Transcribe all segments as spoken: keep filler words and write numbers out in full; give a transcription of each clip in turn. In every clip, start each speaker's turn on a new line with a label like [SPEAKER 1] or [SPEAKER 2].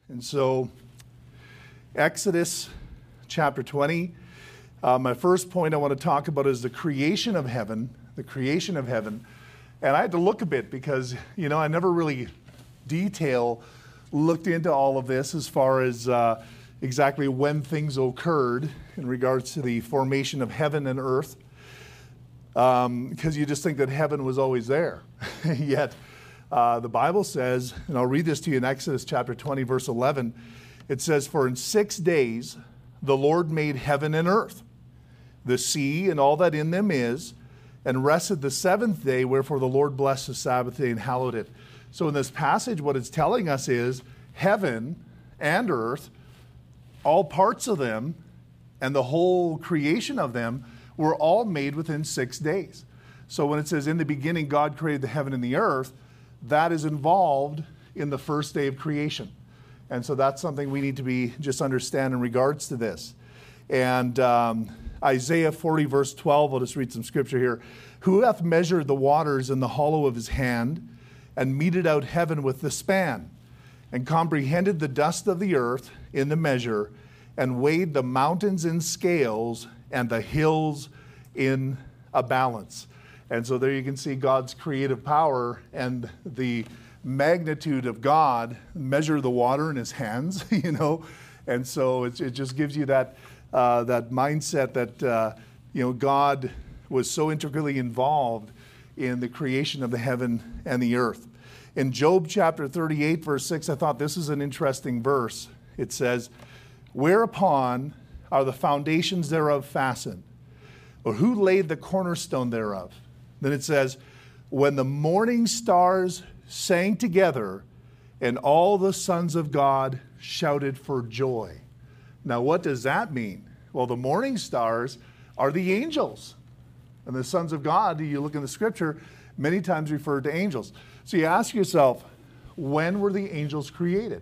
[SPEAKER 1] And so, Exodus chapter twenty. Uh, my first point I want to talk about is the creation of heaven, the creation of heaven. And I had to look a bit because, you know, I never really detail looked into all of this as far as uh, exactly when things occurred in regards to the formation of heaven and earth. Because um, you just think that heaven was always there. Yet, uh, the Bible says, and I'll read this to you in Exodus chapter twenty, verse eleven. It says, "For in six days the Lord made heaven and earth, the sea and all that in them is, and rested the seventh day, wherefore the Lord blessed the Sabbath day and hallowed it." So in this passage, what it's telling us is heaven and earth, all parts of them, and the whole creation of them were all made within six days. So when it says, "In the beginning God created the heaven and the earth," that is involved in the first day of creation. And so that's something we need to be just understand in regards to this. And um, Isaiah forty, verse twelve, I'll just read some scripture here. "Who hath measured the waters in the hollow of his hand, and meted out heaven with the span, and comprehended the dust of the earth in the measure, and weighed the mountains in scales, and the hills in a balance." And so there you can see God's creative power and the magnitude of God. Measure the water in his hands, you know. And so it, it just gives you that uh, that mindset that, uh, you know, God was so integrally involved in the creation of the heaven and the earth. In Job chapter thirty-eight, verse six, I thought this is an interesting verse. It says, "Whereupon are the foundations thereof fastened? Or who laid the cornerstone thereof?" Then it says, "When the morning stars sang together, and all the sons of God shouted for joy." Now, what does that mean? Well, the morning stars are the angels. And the sons of God, you look in the scripture, many times referred to angels. So you ask yourself, when were the angels created?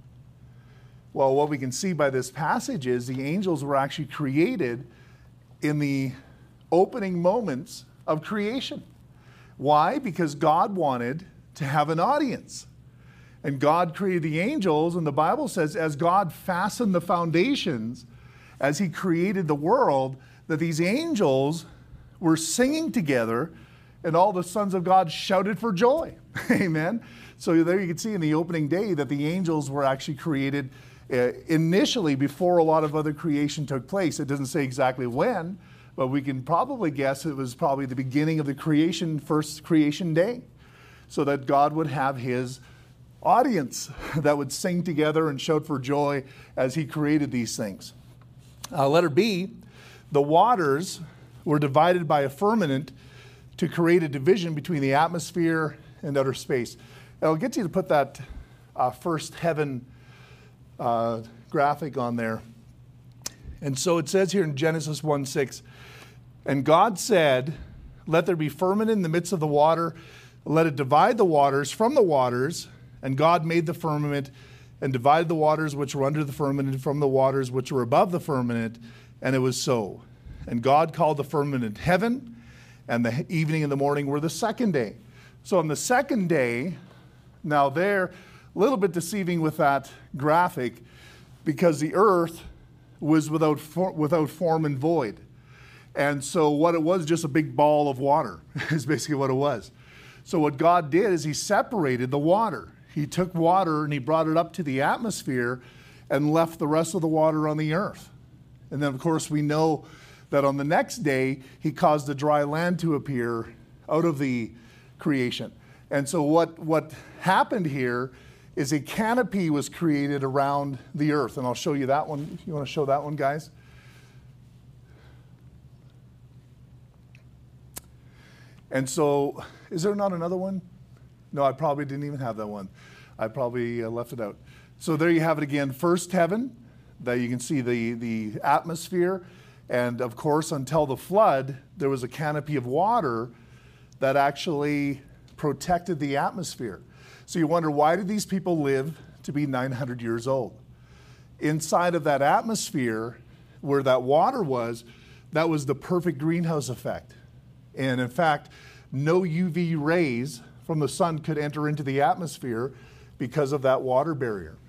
[SPEAKER 1] Well, what we can see by this passage is the angels were actually created in the opening moments of creation. Why? Because God wanted to have an audience. And God created the angels, and the Bible says as God fastened the foundations, as he created the world, that these angels were singing together, and all the sons of God shouted for joy. Amen? So there you can see in the opening day that the angels were actually created uh, initially before a lot of other creation took place. It doesn't say exactly when, but we can probably guess it was probably the beginning of the creation, first creation day, so that God would have his audience that would sing together and shout for joy as he created these things. Uh, letter B, the waters were divided by a firmament to create a division between the atmosphere and outer space. And I'll get you to put that uh, first heaven uh, graphic on there. And so it says here in Genesis one six, "And God said, let there be firmament in the midst of the water, let it divide the waters from the waters. And God made the firmament and divided the waters which were under the firmament from the waters which were above the firmament. And it was so. And God called the firmament heaven, and the evening and the morning were the second day." So on the second day, now they're a little bit deceiving with that graphic, because the earth was without for, without form and void. And so what it was, just a big ball of water is basically what it was. So what God did is he separated the water. He took water and he brought it up to the atmosphere and left the rest of the water on the earth. And then, of course, we know that on the next day, he caused the dry land to appear out of the creation. And so what, what happened here is a canopy was created around the earth. And I'll show you that one. You want to show that one, guys? And so, is there not another one? No, I probably didn't even have that one. I probably uh, left it out. So there you have it again. First heaven, that you can see the, the atmosphere. And of course, until the flood, there was a canopy of water that actually protected the atmosphere. So you wonder, why did these people live to be nine hundred years old? Inside of that atmosphere, where that water was, that was the perfect greenhouse effect. And in fact, no U V rays from the sun could enter into the atmosphere because of that water barrier.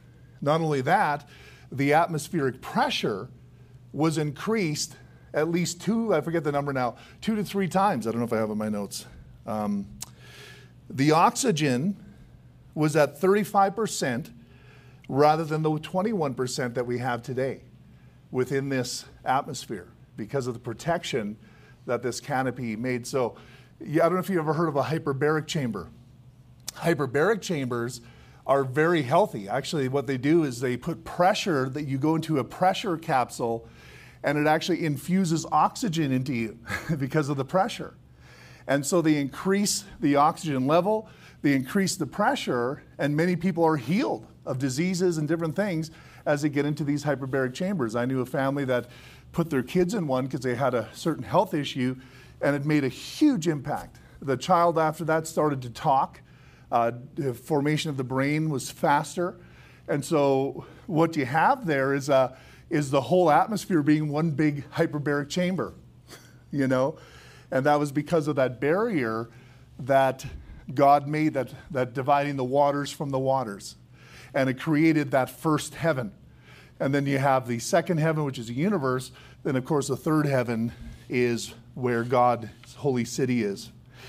[SPEAKER 1] not only that, the atmospheric pressure was increased at least two, I forget the number now, two to three times. I don't know if I have it in my notes. Um, the oxygen was at thirty-five percent rather than the twenty-one percent that we have today within this atmosphere because of the protection that this canopy made. So yeah, I don't know if you've ever heard of a hyperbaric chamber. Hyperbaric chambers are very healthy. Actually, what they do is they put pressure, that you go into a pressure capsule, and it actually infuses oxygen into you because of the pressure. And so they increase the oxygen level, they increase the pressure, and many people are healed of diseases and different things as they get into these hyperbaric chambers. I knew a family that put their kids in one because they had a certain health issue, and it made a huge impact. The child after that started to talk. Uh, the formation of the brain was faster. And so what you have there is, uh, is the whole atmosphere being one big hyperbaric chamber, you know? And that was because of that barrier that God made, that, that dividing the waters from the waters. And it created that first heaven. And then you have the second heaven, which is the universe. Then, of course, the third heaven is where God's holy city is.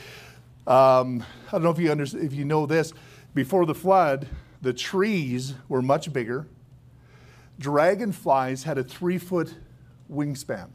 [SPEAKER 1] Um, I don't know if you understand, if you know this. Before the flood, the trees were much bigger. Dragonflies had a three-foot wingspan.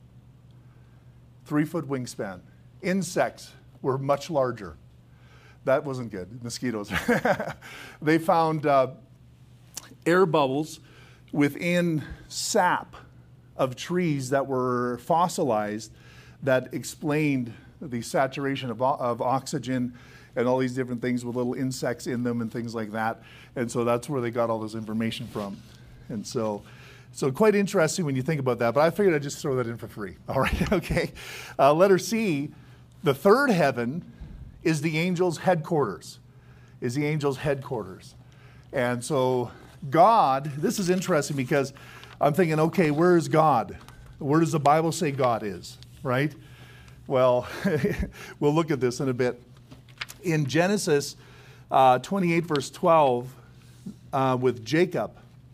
[SPEAKER 1] Three-foot wingspan. Insects were much larger. That wasn't good. Mosquitoes. They found uh, air bubbles within sap of trees that were fossilized that explained the saturation of, of oxygen and all these different things with little insects in them and things like that. And so that's where they got all this information from. And so, so quite interesting when you think about that. But I figured I'd just throw that in for free. All right, okay. Uh, letter C, the third heaven is the angel's headquarters. Is the angel's headquarters. And so God, this is interesting because I'm thinking, okay, where is God? Where does the Bible say God is, right? Well, we'll look at this in a bit. In Genesis uh, twenty-eight, verse twelve, uh, with Jacob,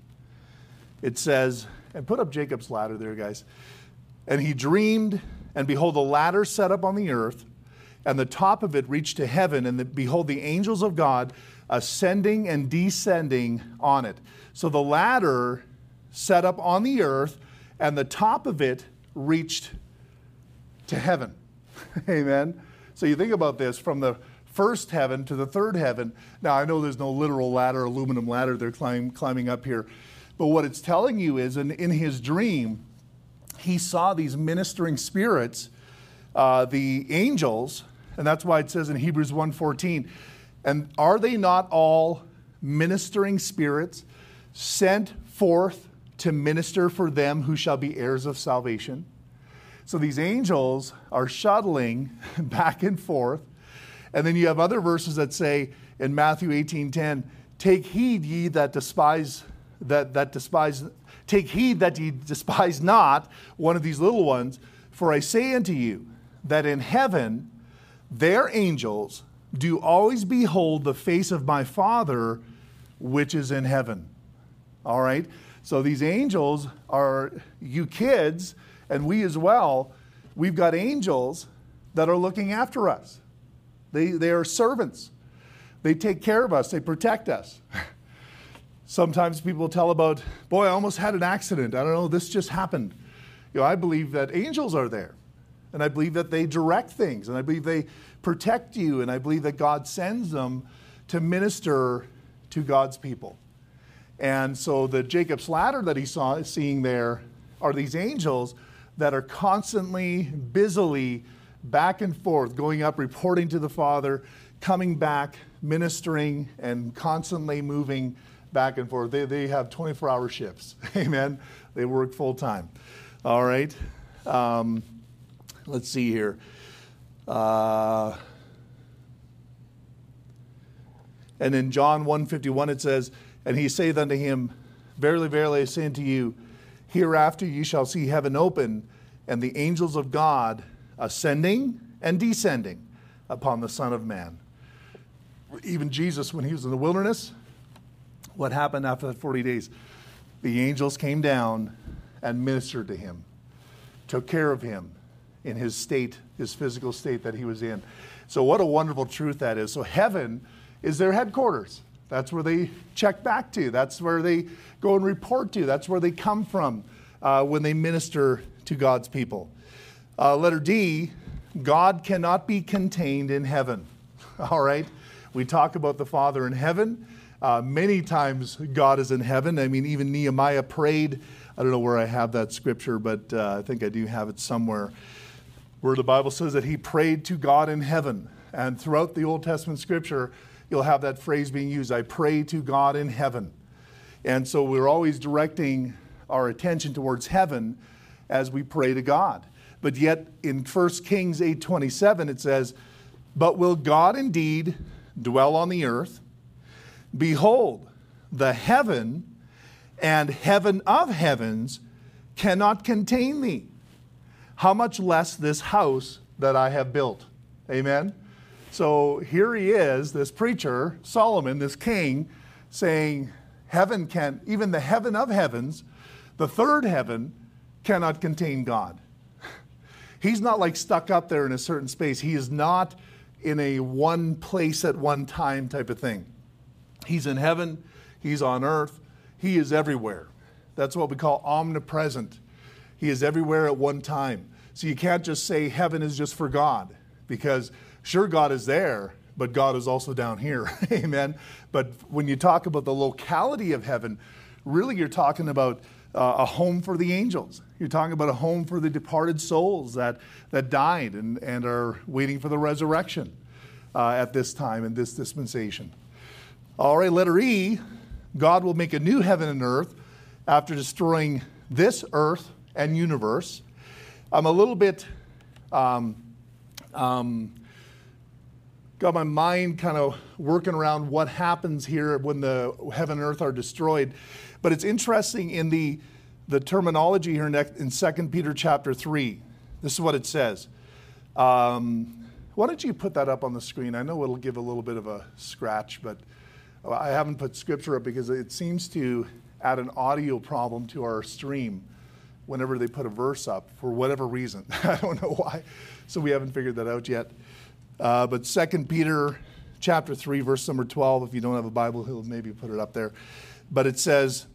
[SPEAKER 1] it says, and put up Jacob's ladder there, guys. And he dreamed, and behold, a ladder set up on the earth, and the top of it reached to heaven, and the, behold, the angels of God ascending and descending on it. So the ladder set up on the earth, and the top of it reached to heaven. Amen. So you think about this, from the first heaven to the third heaven. Now, I know there's no literal ladder, aluminum ladder they're climb, climbing up here. But what it's telling you is, in, in his dream, he saw these ministering spirits, uh, the angels, and that's why it says in Hebrews one fourteen, and are they not all ministering spirits sent forth to minister for them who shall be heirs of salvation? So these angels are shuttling back and forth. And then you have other verses that say in Matthew eighteen ten, take heed ye that despise, that, that despise, take heed that ye despise not one of these little ones, for I say unto you that in heaven their angels do always behold the face of my Father which is in heaven. All right? So these angels are you kids, and we as well. We've got angels that are looking after us. They, they are servants. They take care of us. They protect us. Sometimes people tell about, boy, I almost had an accident. I don't know, this just happened. You know, I believe that angels are there. And I believe that they direct things. And I believe they protect you. And I believe that God sends them to minister to God's people. And so the Jacob's ladder that he saw, seeing there, are these angels that are constantly, busily, back and forth, going up, reporting to the Father, coming back, ministering, and constantly moving back and forth. They, they have twenty-four hour shifts. Amen. They work full time. All right. Um, let's see here. Uh, and in John one fifty-one it says, and he saith unto him, verily, verily, I say unto you, hereafter you shall see heaven open, and the angels of God ascending and descending upon the Son of Man. Even Jesus, when he was in the wilderness, What happened after the forty days? The angels came down and ministered to him, took care of him in his state, his physical state that he was in. So what a wonderful truth that is. So heaven is their headquarters. That's where they check back to. That's where they go and report to. That's where they come from uh, when they minister to God's people. Uh, letter D, God cannot be contained in heaven. All right? We talk about the Father in heaven. Uh, many times God is in heaven. I mean, even Nehemiah prayed. I don't know where I have that scripture, but uh, I think I do have it somewhere, where the Bible says that he prayed to God in heaven. And throughout the Old Testament scripture, you'll have that phrase being used, I pray to God in heaven. And so we're always directing our attention towards heaven as we pray to God. But yet in First Kings eight twenty-seven, it says, but will God indeed dwell on the earth? Behold, the heaven and heaven of heavens cannot contain thee. How much less this house that I have built? Amen? So here he is, this preacher, Solomon, this king, saying, heaven can, even the heaven of heavens, the third heaven, cannot contain God. He's not like stuck up there in a certain space. He is not in a one place at one time type of thing. He's in heaven. He's on earth. He is everywhere. That's what we call omnipresent. He is everywhere at one time. So you can't just say heaven is just for God, because sure, God is there, but God is also down here. Amen. But when you talk about the locality of heaven, really you're talking about uh, a home for the angels. You're talking about a home for the departed souls that, that died and, and are waiting for the resurrection uh, at this time in this dispensation. All right, letter E, God will make a new heaven and earth after destroying this earth and universe. I'm a little bit, um, um, got my mind kind of working around what happens here when the heaven and earth are destroyed. But it's interesting in the, the terminology here in Second Peter chapter three. This is what it says. Um, why don't you put that up on the screen? I know it'll give a little bit of a scratch, but I haven't put scripture up because it seems to add an audio problem to our stream whenever they put a verse up for whatever reason. I don't know why. So we haven't figured that out yet. Uh, but Second Peter chapter three, verse number twelve, if you don't have a Bible, he'll maybe put it up there. But it says,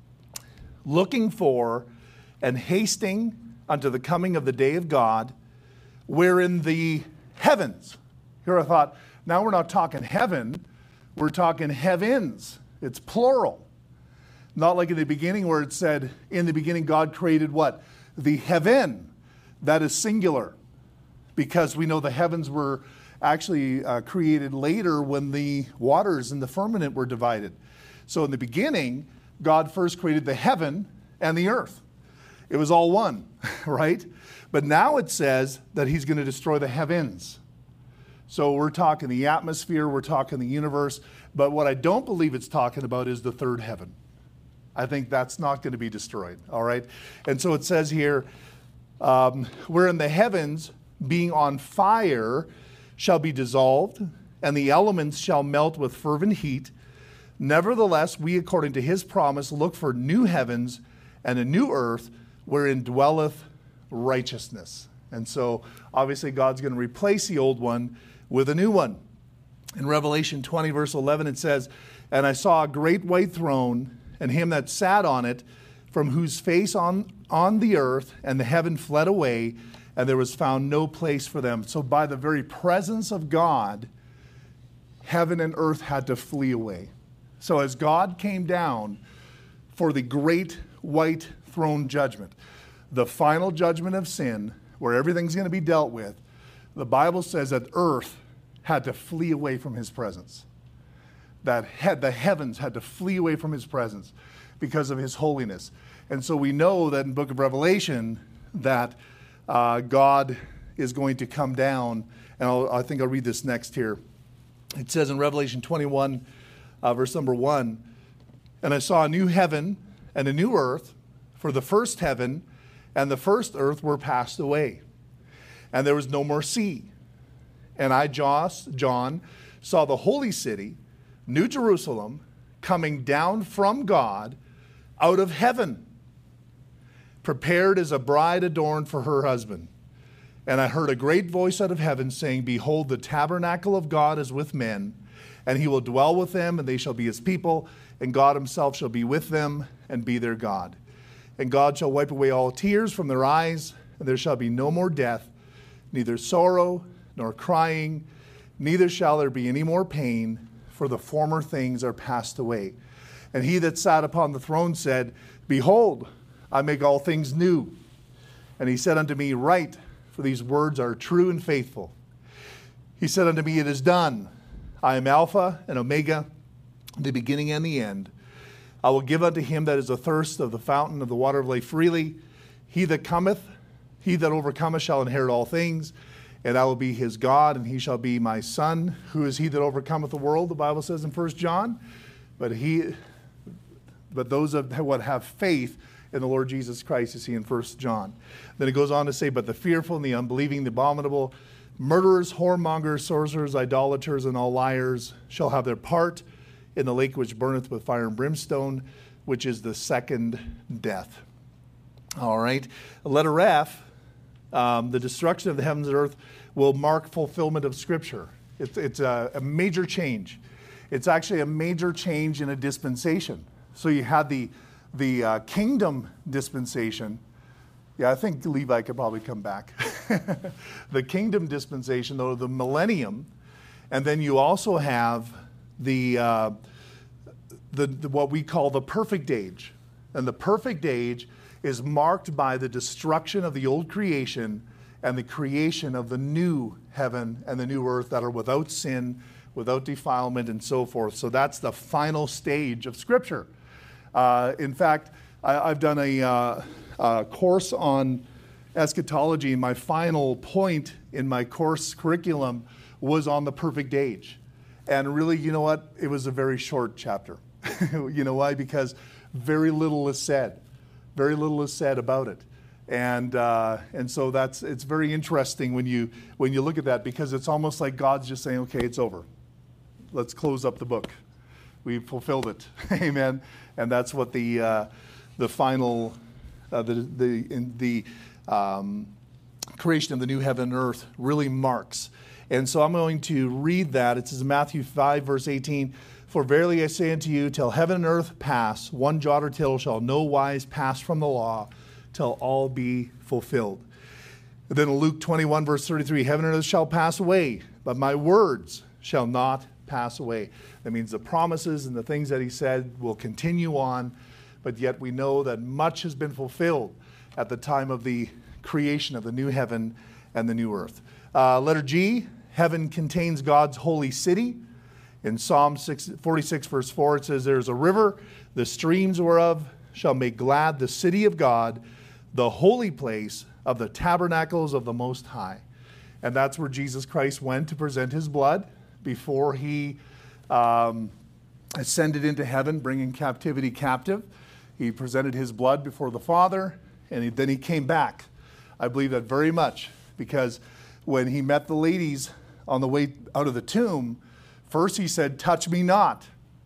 [SPEAKER 1] looking for and hasting unto the coming of the day of God, wherein the heavens. Here I thought, now we're not talking heaven, we're talking heavens. It's plural. Not like in the beginning where it said, in the beginning God created what? The heaven. That is singular. Because we know the heavens were actually uh, created later when the waters and the firmament were divided. So in the beginning, God first created the heaven and the earth. It was all one, right? But now it says that he's going to destroy the heavens. So we're talking the atmosphere, we're talking the universe. But what I don't believe it's talking about is the third heaven. I think that's not going to be destroyed, all right? And so it says here, um, wherein the heavens being on fire shall be dissolved, and the elements shall melt with fervent heat. Nevertheless, we, according to his promise, look for new heavens and a new earth wherein dwelleth righteousness. And so, obviously, God's going to replace the old one with a new one. In Revelation twenty, verse eleven, it says, and I saw a great white throne, and him that sat on it, from whose face on, on the earth and the heaven fled away, and there was found no place for them. So by the very presence of God, heaven and earth had to flee away. So as God came down for the great white throne judgment, the final judgment of sin, where everything's going to be dealt with, the Bible says that earth had to flee away from his presence. That had, the heavens had to flee away from his presence because of his holiness. And so we know that in the book of Revelation that uh, God is going to come down. And I'll, I think I'll read this next here. It says in Revelation twenty-one, uh, verse number one, and I saw a new heaven and a new earth, for the first heaven and the first earth were passed away, and there was no more sea. And I, John, saw the holy city, New Jerusalem, coming down from God out of heaven, prepared as a bride adorned for her husband. And I heard a great voice out of heaven saying, behold, the tabernacle of God is with men, and he will dwell with them, and they shall be his people, and God himself shall be with them and be their God. And God shall wipe away all tears from their eyes, and there shall be no more death, neither sorrow nor crying, neither shall there be any more pain, for the former things are passed away. And he that sat upon the throne said, behold, I make all things new. And he said unto me, write, for these words are true and faithful. He said unto me, it is done. I am Alpha and Omega, the beginning and the end. I will give unto him that is athirst of the fountain of the water of life freely. He that cometh, he that overcometh shall inherit all things, and I will be his God, and he shall be my son. Who is he that overcometh the world? The Bible says in First John. But he, but those of what have faith in the Lord Jesus Christ, you see in First John. Then it goes on to say, but the fearful and the unbelieving, the abominable, murderers, whoremongers, sorcerers, idolaters, and all liars shall have their part in the lake which burneth with fire and brimstone, which is the second death. All right. Letter F, um, the destruction of the heavens and earth will mark fulfillment of Scripture. It's, it's a, a major change. It's actually a major change in a dispensation. So you had the The uh, kingdom dispensation. Yeah, I think Levi could probably come back. The kingdom dispensation, though, the millennium. And then you also have the, uh, the, the what we call the perfect age. And the perfect age is marked by the destruction of the old creation and the creation of the new heaven and the new earth that are without sin, without defilement, and so forth. So that's the final stage of Scripture. Uh, in fact, I, I've done a, uh, a course on eschatology, and my final point in my course curriculum was on the perfect age. And really, you know what? It was a very short chapter. You know why? Because very little is said. Very little is said about it. And uh, and so that's it's very interesting when you when you look at that, because it's almost like God's just saying, okay, it's over. Let's close up the book. We've fulfilled it. Amen. And that's what the uh, the final uh, the the in the um, creation of the new heaven and earth really marks. And so I'm going to read that. It says in Matthew five, verse eighteen, for verily I say unto you, till heaven and earth pass, one jot or tittle shall no wise pass from the law, till all be fulfilled. And then in Luke twenty-one, verse thirty-three, heaven and earth shall pass away, but my words shall not pass away. That means the promises and the things that he said will continue on, but yet we know that much has been fulfilled at the time of the creation of the new heaven and the new earth. Uh, letter G, heaven contains God's holy city. In Psalm forty-six, verse four, it says, there is a river, the streams whereof shall make glad the city of God, the holy place of the tabernacles of the Most High. And that's where Jesus Christ went to present his blood before he um, ascended into heaven, bringing captivity captive. He presented his blood before the Father, and he, then he came back. I believe that very much, because when he met the ladies on the way out of the tomb, first he said, touch me not.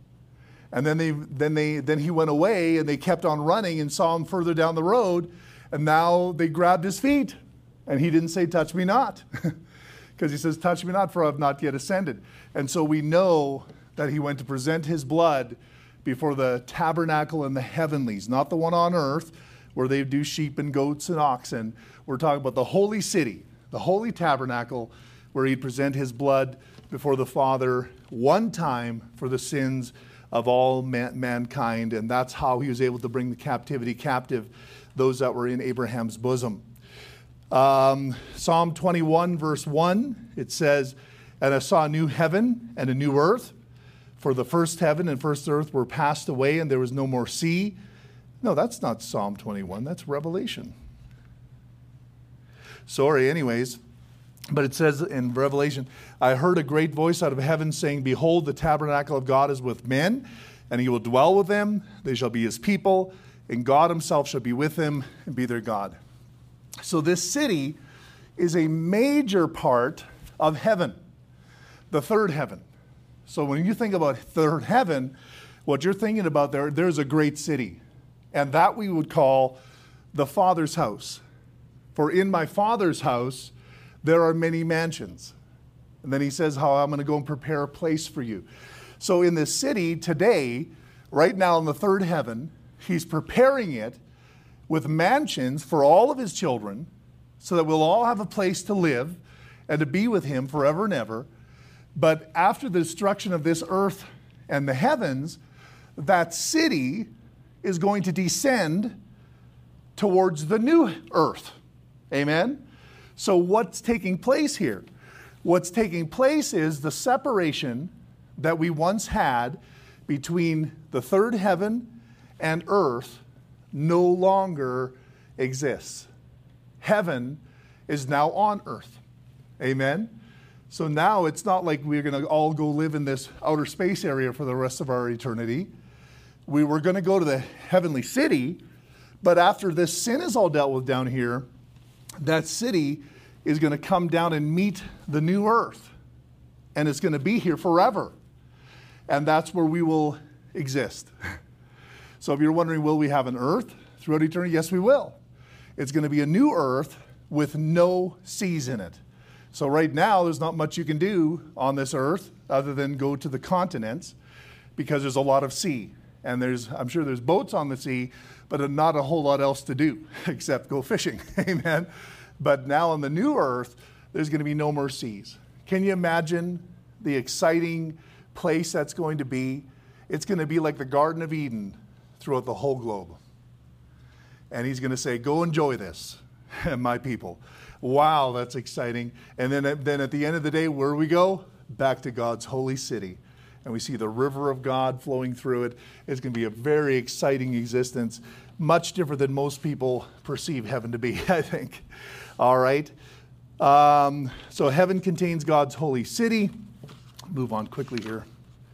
[SPEAKER 1] And then they, then they, then he went away, and they kept on running and saw him further down the road, and now they grabbed his feet, and he didn't say, touch me not. Because he says, touch me not, for I have not yet ascended. And so we know that he went to present his blood before the tabernacle in the heavenlies, not the one on earth where they do sheep and goats and oxen. We're talking about the holy city, the holy tabernacle, where he'd present his blood before the Father one time for the sins of all man- mankind. And that's how he was able to bring the captivity captive, those that were in Abraham's bosom. Um, Psalm twenty-one, verse one, it says, and I saw a new heaven and a new earth, for the first heaven and first earth were passed away, and there was no more sea. No, that's not Psalm twenty-one, that's Revelation. Sorry, anyways. But it says in Revelation, I heard a great voice out of heaven saying, behold, the tabernacle of God is with men, and he will dwell with them. They shall be his people, and God himself shall be with them and be their God. So this city is a major part of heaven, the third heaven. So when you think about third heaven, What you're thinking about there, there's a great city. And that we would call the Father's house. For in my Father's house, there are many mansions. And then he says how I'm going to go and prepare a place for you. So in this city today, right now in the third heaven, he's preparing it with mansions for all of his children so that we'll all have a place to live and to be with him forever and ever. But after the destruction of this earth and the heavens, that city is going to descend towards the new earth. Amen? So what's taking place here? What's taking place is the separation that we once had between the third heaven and earth no longer exists. Heaven is now on earth. Amen? So now it's not like we're going to all go live in this outer space area for the rest of our eternity. We were going to go to the heavenly city, but after this sin is all dealt with down here, that city is going to come down and meet the new earth. And it's going to be here forever. And that's where we will exist. So if you're wondering, will we have an earth throughout eternity? Yes, we will. It's going to be a new earth with no seas in it. So right now, there's not much you can do on this earth other than go to the continents because there's a lot of sea. And there's, I'm sure there's boats on the sea, but not a whole lot else to do except go fishing. Amen. But now on the new earth, there's going to be no more seas. Can you imagine the exciting place that's going to be? It's going to be like the Garden of Eden throughout the whole globe. And he's going to say, go enjoy this, my people. Wow, that's exciting. And then, then at the end of the day, where do we go? Back to God's holy city. And we see the river of God flowing through it. It's going to be a very exciting existence, much different than most people perceive heaven to be, I think. All right. Um, so heaven contains God's holy city. Move on quickly here.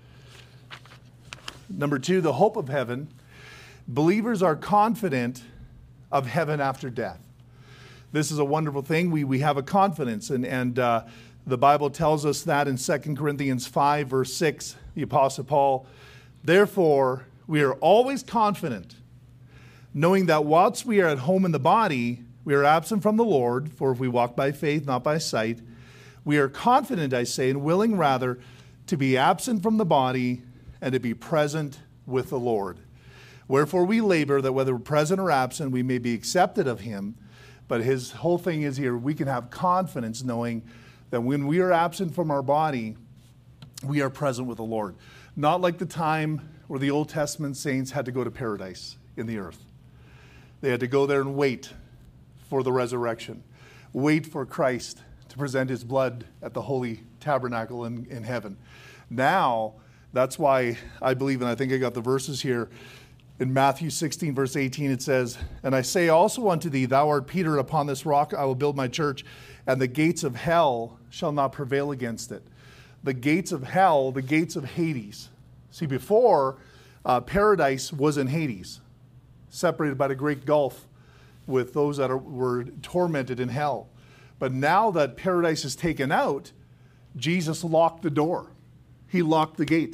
[SPEAKER 1] Number two, the hope of heaven. Believers are confident of heaven after death. This is a wonderful thing. We, we have a confidence, and, and uh, the Bible tells us that in Second Corinthians five, verse six, the Apostle Paul, therefore, we are always confident, knowing that whilst we are at home in the body, we are absent from the Lord, for if we walk by faith, not by sight. We are confident, I say, and willing rather to be absent from the body and to be present with the Lord. Wherefore we labor that whether present or absent, we may be accepted of him. But his whole thing is here, we can have confidence knowing that when we are absent from our body, we are present with the Lord. Not like the time where the Old Testament saints had to go to paradise in the earth. They had to go there and wait for the resurrection. Wait for Christ to present his blood at the holy tabernacle in, in heaven. Now, that's why I believe, and I think I got the verses here, in Matthew sixteen, verse eighteen, it says, and I say also unto thee, thou art Peter, and upon this rock I will build my church, and the gates of hell shall not prevail against it. The gates of hell, the gates of Hades. See, before, uh, paradise was in Hades, separated by the great gulf with those that are, were tormented in hell. But now that paradise is taken out, Jesus locked the door. He locked the gate.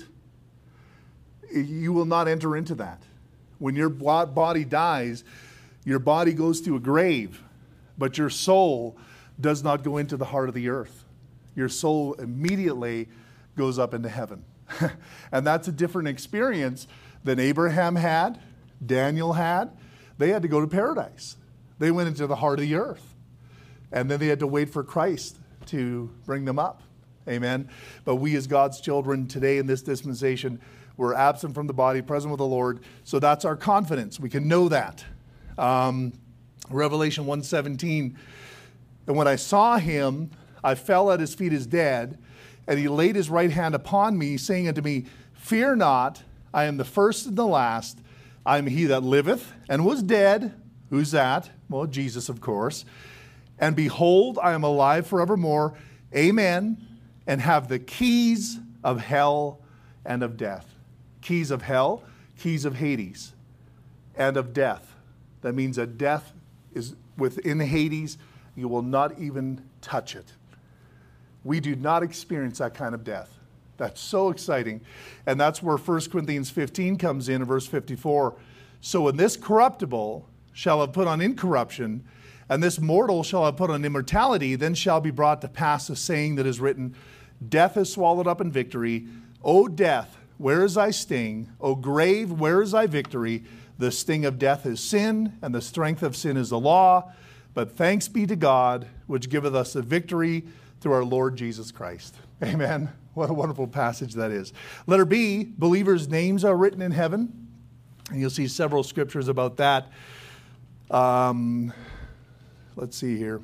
[SPEAKER 1] You will not enter into that. When your body dies, your body goes to a grave, but your soul does not go into the heart of the earth. Your soul immediately goes up into heaven. And that's a different experience than Abraham had, Daniel had. They had to go to paradise. They went into the heart of the earth. And then they had to wait for Christ to bring them up. Amen. But we as God's children today in this dispensation, we're absent from the body, present with the Lord. So that's our confidence. We can know that. Um, Revelation one seventeen. And when I saw him, I fell at his feet as dead. And he laid his right hand upon me, saying unto me, fear not, I am the first and the last. I am he that liveth and was dead. Who's that? Well, Jesus, of course. And behold, I am alive forevermore. Amen. And have the keys of hell and of death. Keys of hell, keys of Hades, and of death. That means that death is within Hades. You will not even touch it. We do not experience that kind of death. That's so exciting. And that's where First Corinthians fifteen comes in, in verse fifty-four. So when this corruptible shall have put on incorruption, and this mortal shall have put on immortality, then shall be brought to pass the saying that is written, death is swallowed up in victory. O death, where is thy sting? O grave, where is thy victory? The sting of death is sin, and the strength of sin is the law. But thanks be to God, which giveth us the victory through our Lord Jesus Christ. Amen. What a wonderful passage that is. Letter B, believers' names are written in heaven. And you'll see several scriptures about that. Um, let's see here.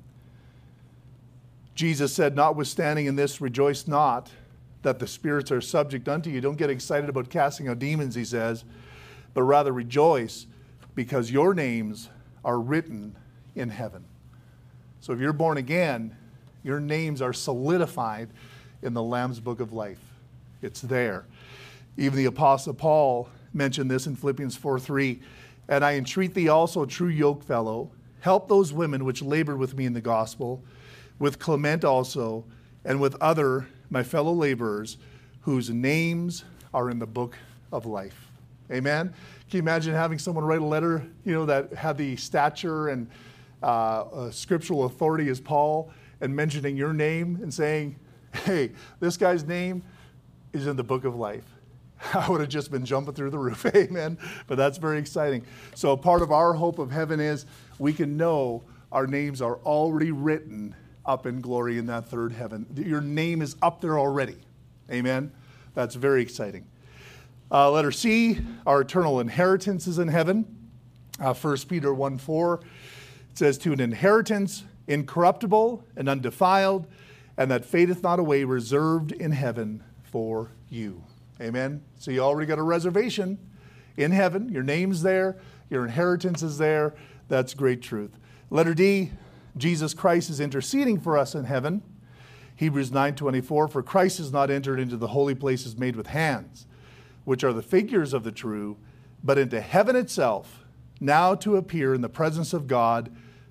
[SPEAKER 1] Jesus said, notwithstanding in this, rejoice not that the spirits are subject unto you. Don't get excited about casting out demons, he says, but rather rejoice because your names are written in heaven. So if you're born again, your names are solidified in the Lamb's Book of Life. It's there. Even the Apostle Paul mentioned this in Philippians four three. And I entreat thee also, true yokefellow, help those women which labored with me in the gospel, with Clement also, and with other my fellow laborers, whose names are in the book of life. Amen? Can you imagine having someone write a letter, you know, that had the stature and uh, uh, scriptural authority as Paul, and mentioning your name and saying, hey, this guy's name is in the book of life. I would have just been jumping through the roof. Amen. But that's very exciting. So part of our hope of heaven is we can know our names are already written up in glory in that third heaven. Your name is up there already. Amen. That's very exciting. Uh, letter C, our eternal inheritance is in heaven. Uh, First Peter one four, it says, to an inheritance incorruptible and undefiled, and that fadeth not away, reserved in heaven for you. Amen. So you already got a reservation in heaven. Your name's there. Your inheritance is there. That's great truth. Letter D, Jesus Christ is interceding for us in heaven. Hebrews nine twenty-four, for Christ is not entered into the holy places made with hands, which are the figures of the true, but into heaven itself, now to appear in the presence of God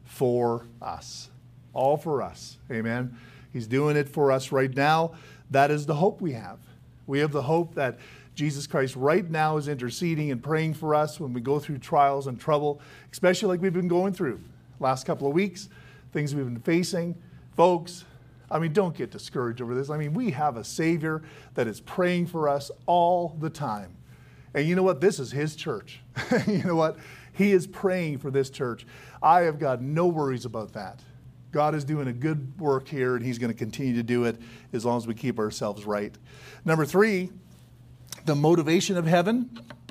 [SPEAKER 1] for us. All for us. Amen. He's doing it for us right now. That is the hope we have. We have the hope that Jesus Christ right now is interceding and praying for us when we go through trials and trouble, especially like we've been going through last couple of weeks, things we've been facing. Folks, I mean, don't get discouraged over this. I mean, we have a Savior that is praying for us all the time. And you know what? This is His church. You know what? He is praying for this church. I have got no worries about that. God is doing a good work here, and He's going to continue to do it as long as we keep ourselves right. Number three, the motivation of heaven.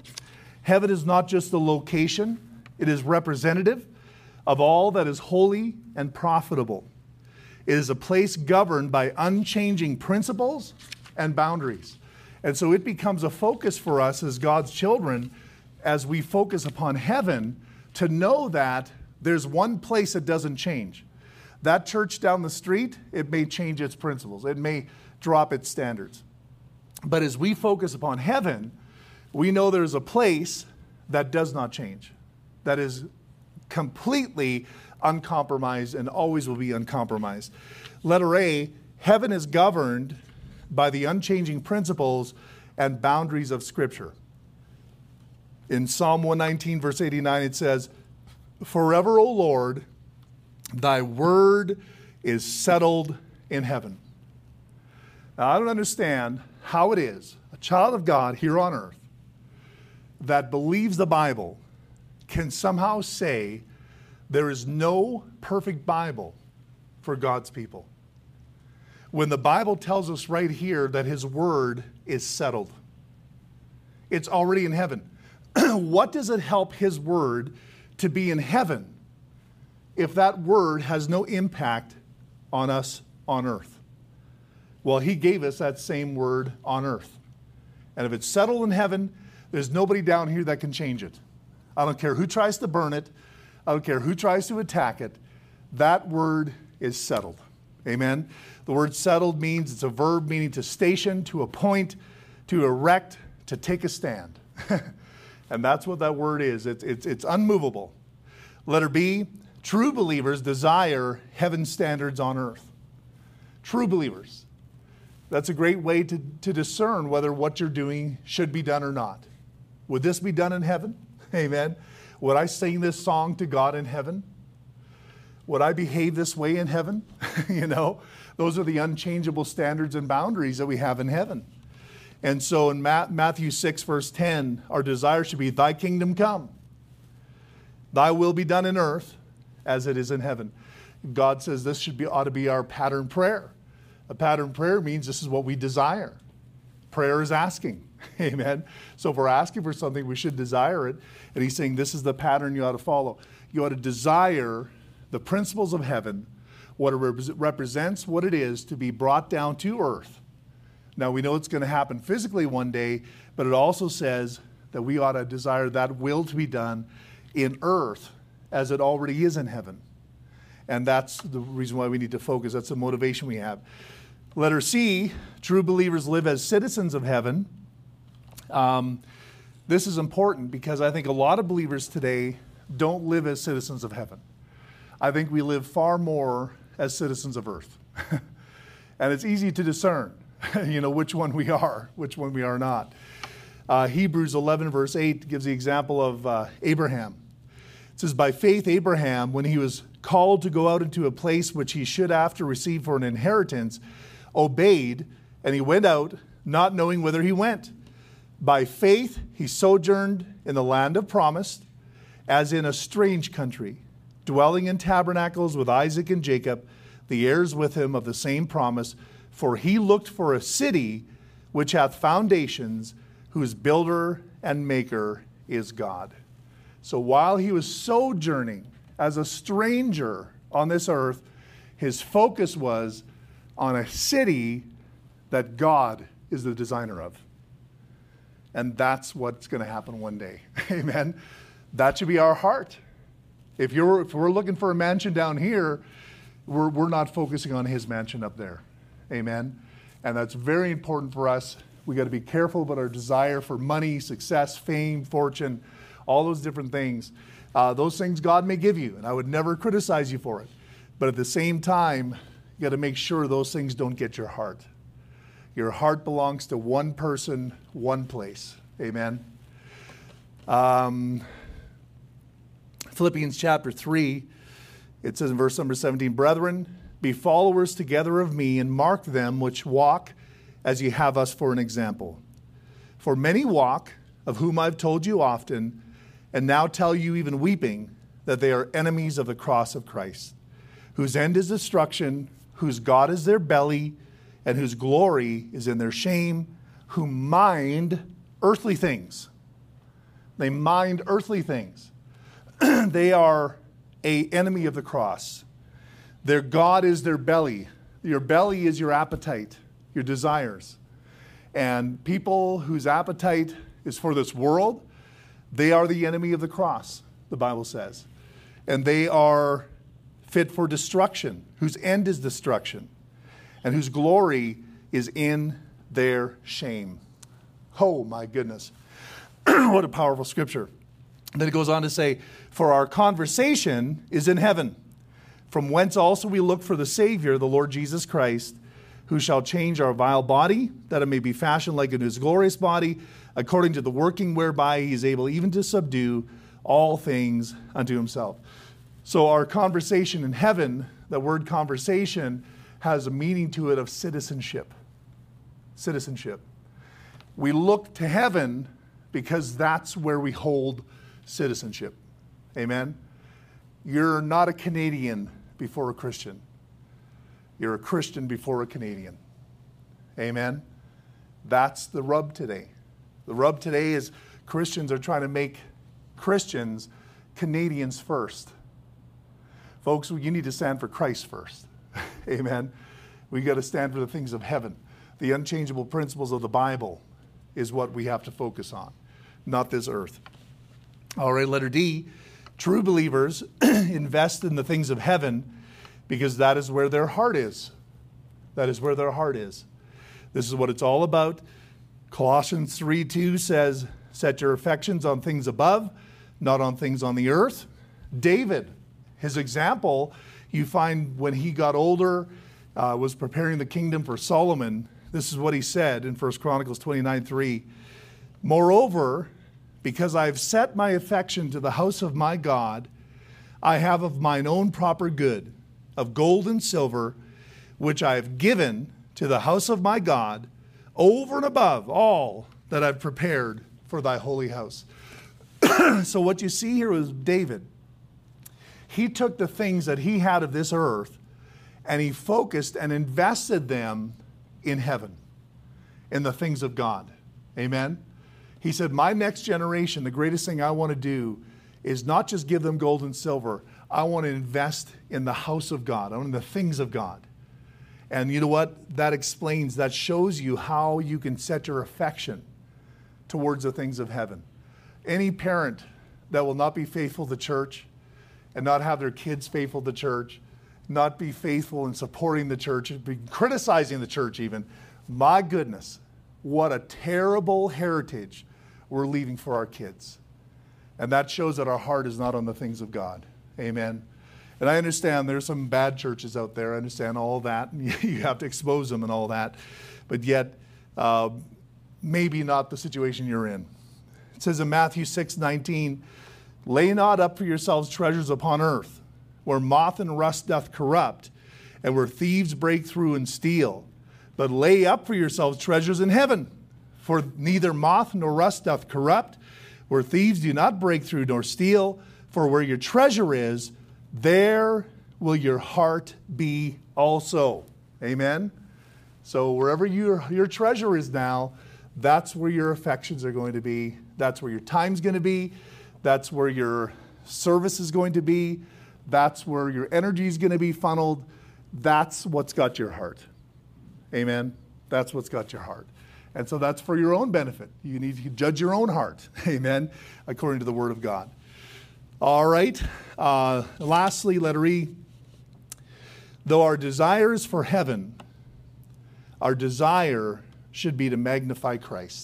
[SPEAKER 1] Heaven is not just the location. It is representative of all that is holy and profitable. It is a place governed by unchanging principles and boundaries. And so it becomes a focus for us as God's children as we focus upon heaven to know that there's one place that doesn't change. That church down the street, it may change its principles. It may drop its standards. But as we focus upon heaven, we know there's a place that does not change, that is completely uncompromised and always will be uncompromised. Letter A, heaven is governed by the unchanging principles and boundaries of Scripture. In Psalm one nineteen, verse eighty-nine, it says, forever, O Lord, thy word is settled in heaven. Now, I don't understand how it is a child of God here on earth that believes the Bible can somehow say there is no perfect Bible for God's people, when the Bible tells us right here that His word is settled. It's already in heaven. What does it help His word to be in heaven if that word has no impact on us on earth? Well, He gave us that same word on earth. And if it's settled in heaven, there's nobody down here that can change it. I don't care who tries to burn it. I don't care who tries to attack it. That word is settled. Amen. The word settled means it's a verb meaning to station, to appoint, to erect, to take a stand. And that's what that word is. It's, it's, it's unmovable. Letter B, true believers desire heaven's standards on earth. True believers. That's a great way to, to discern whether what you're doing should be done or not. Would this be done in heaven? Amen. Would I sing this song to God in heaven? Would I behave this way in heaven? You know, those are the unchangeable standards and boundaries that we have in heaven. And so in Matthew six, verse ten, our desire should be, thy kingdom come. Thy will be done in earth as it is in heaven. God says this should be, ought to be our pattern prayer. A pattern prayer means this is what we desire. Prayer is asking. Amen. So if we're asking for something, we should desire it. And he's saying this is the pattern you ought to follow. You ought to desire the principles of heaven, what it represents, what it is to be brought down to earth. Now we know it's going to happen physically one day, but it also says that we ought to desire that will to be done in earth as it already is in heaven. And that's the reason why we need to focus. That's the motivation we have. Letter C, true believers live as citizens of heaven. Um, this is important because I think a lot of believers today don't live as citizens of heaven. I think we live far more as citizens of earth. And it's easy to discern, you know, which one we are, which one we are not. Uh, Hebrews eleven, verse eight gives the example of uh, Abraham. It says, by faith, Abraham, when he was called to go out into a place which he should after receive for an inheritance, obeyed, and he went out, not knowing whither he went. By faith, he sojourned in the land of promise, as in a strange country, dwelling in tabernacles with Isaac and Jacob, the heirs with him of the same promise. For he looked for a city which hath foundations, whose builder and maker is God. So while he was sojourning as a stranger on this earth, his focus was on a city that God is the designer of. And that's what's going to happen one day. Amen. That should be our heart. If you're if we're looking for a mansion down here, we're we're not focusing on his mansion up there. Amen. And that's very important for us. We got to be careful about our desire for money, success, fame, fortune, all those different things. Uh, those things God may give you, and I would never criticize you for it. But at the same time, you got to make sure those things don't get your heart. Your heart belongs to one person, one place. Amen. Um, Philippians chapter three, it says in verse number seventeen, brethren, be followers together of me, and mark them which walk as ye have us for an example. For many walk, of whom I've told you often, and now tell you even weeping, that they are enemies of the cross of Christ, whose end is destruction, whose God is their belly, and whose glory is in their shame, who mind earthly things. They mind earthly things. They are an enemy of the cross. Their God is their belly. Your belly is your appetite, your desires. And people whose appetite is for this world, they are the enemy of the cross, the Bible says. And they are fit for destruction, whose end is destruction, and whose glory is in their shame. Oh, my goodness. What a powerful scripture. Then it goes on to say, for our conversation is in heaven, from whence also we look for the Savior, the Lord Jesus Christ, who shall change our vile body, that it may be fashioned like unto his glorious body, according to the working whereby he is able even to subdue all things unto himself. So our conversation in heaven, the word conversation, has a meaning to it of citizenship. Citizenship. We look to heaven because that's where we hold citizenship. Amen? You're not a Canadian before a Christian. You're a Christian before a Canadian. Amen? That's the rub today. The rub today is Christians are trying to make Christians Canadians first. Folks, you need to stand for Christ first. Amen? We got to stand for the things of heaven. The unchangeable principles of the Bible is what we have to focus on, not this earth. All right, letter D. True believers invest in the things of heaven because that is where their heart is. That is where their heart is. This is what it's all about. Colossians three two says, set your affections on things above, not on things on the earth. David, his example, you find when he got older, uh, was preparing the kingdom for Solomon. this is what he said in First Chronicles twenty-nine three. Moreover, because I have set my affection to the house of my God, I have of mine own proper good, of gold and silver, which I have given to the house of my God, over and above all that I've prepared for thy holy house. So what you see here is David. He took the things that he had of this earth and he focused and invested them in heaven, in the things of God. Amen? He said, my next generation, the greatest thing I want to do is not just give them gold and silver. I want to invest in the house of God, in the things of God. And you know what? That explains, that shows you how you can set your affection towards the things of heaven. Any parent that will not be faithful to church and not have their kids faithful to church, not be faithful in supporting the church, be criticizing the church even, my goodness, what a terrible heritage we're leaving for our kids. And that shows that our heart is not on the things of God. Amen. And I understand there's some bad churches out there. I understand all that. You have to expose them and all that. But yet, uh, maybe not the situation you're in. It says in Matthew six nineteen, lay not up for yourselves treasures upon earth, where moth and rust doth corrupt, and where thieves break through and steal. But lay up for yourselves treasures in heaven, for neither moth nor rust doth corrupt, where thieves do not break through nor steal. For where your treasure is, there will your heart be also. Amen? So wherever your, your treasure is now, that's where your affections are going to be. That's where your time's going to be. That's where your service is going to be. That's where your energy is going to be funneled. That's what's got your heart. Amen? That's what's got your heart. And so that's for your own benefit. You need to judge your own heart. Amen? According to the Word of God. All right. Uh, lastly, letter E. Though our desire is for heaven, our desire should be to magnify Christ.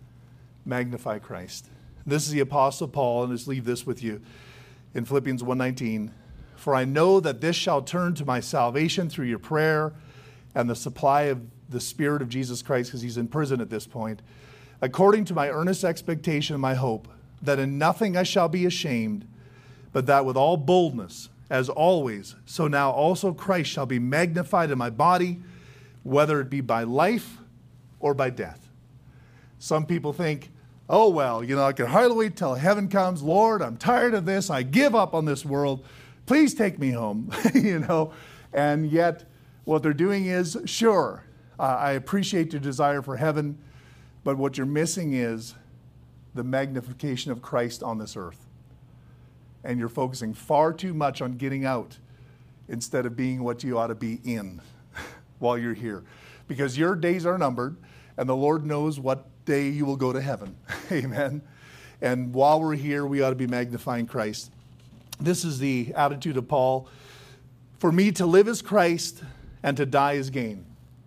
[SPEAKER 1] Magnify Christ. This is the Apostle Paul, and let's leave this with you in Philippians one nineteen. For I know that this shall turn to my salvation through your prayer and the supply of the Spirit of Jesus Christ, because he's in prison at this point, according to my earnest expectation and my hope, that in nothing I shall be ashamed, but that with all boldness, as always, so now also Christ shall be magnified in my body, whether it be by life or by death. Some people think, oh, well, you know, I can hardly wait till heaven comes. Lord, I'm tired of this. I give up on this world. Please take me home, you know. And yet what they're doing is, sure, uh, I appreciate your desire for heaven, but what you're missing is the magnification of Christ on this earth. And you're focusing far too much on getting out instead of being what you ought to be in while you're here. Because your days are numbered, and the Lord knows what day you will go to heaven. Amen. And while we're here, we ought to be magnifying Christ. This is the attitude of Paul. For me to live is Christ, and to die is gain.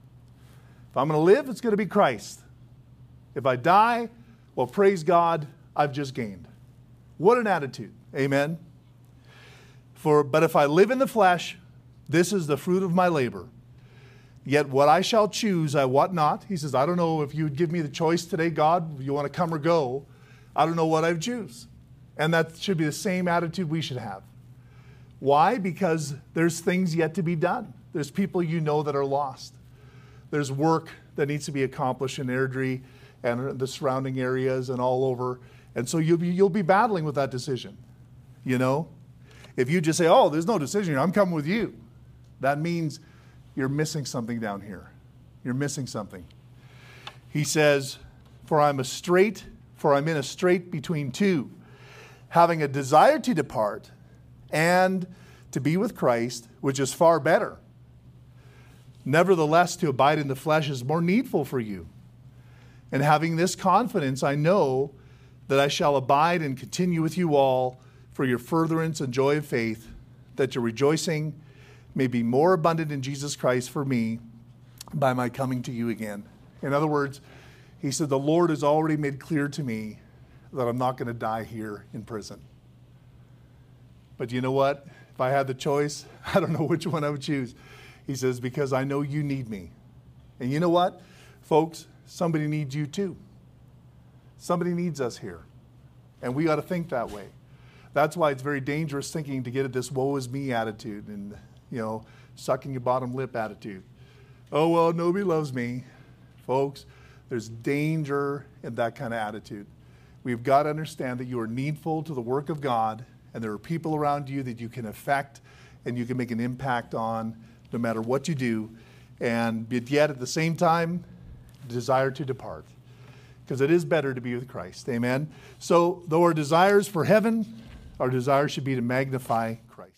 [SPEAKER 1] If I'm going to live, it's going to be Christ. If I die, well, praise God, I've just gained. What an attitude. Amen. For, but if I live in the flesh, this is the fruit of my labor. Yet what I shall choose, I wot not. He says, I don't know if you would give me the choice today, God, you want to come or go. I don't know what I would choose. And that should be the same attitude we should have. Why? Because there's things yet to be done. There's people you know that are lost. There's work that needs to be accomplished in Airdrie and the surrounding areas and all over. And so you'll be, you'll be battling with that decision. You know, if you just say, oh, there's no decision here, I'm coming with you, that means you're missing something down here. You're missing something. He says, for I'm a strait, for I'm in a strait between two, having a desire to depart and to be with Christ, which is far better. Nevertheless, to abide in the flesh is more needful for you. And having this confidence, I know that I shall abide and continue with you all for your furtherance and joy of faith, that your rejoicing may be more abundant in Jesus Christ for me by my coming to you again. In other words, he said, the Lord has already made clear to me that I'm not going to die here in prison. But you know what? If I had the choice, I don't know which one I would choose. He says, because I know you need me. And you know what? Folks, somebody needs you too. Somebody needs us here. And we got to think that way. That's why it's very dangerous thinking to get at this woe is me attitude and, you know, sucking your bottom lip attitude. Oh, well, nobody loves me. Folks, there's danger in that kind of attitude. We've got to understand that you are needful to the work of God, and there are people around you that you can affect and you can make an impact on no matter what you do, and yet at the same time, desire to depart. Because it is better to be with Christ. Amen? So, though our desires for heaven, our desire should be to magnify Christ.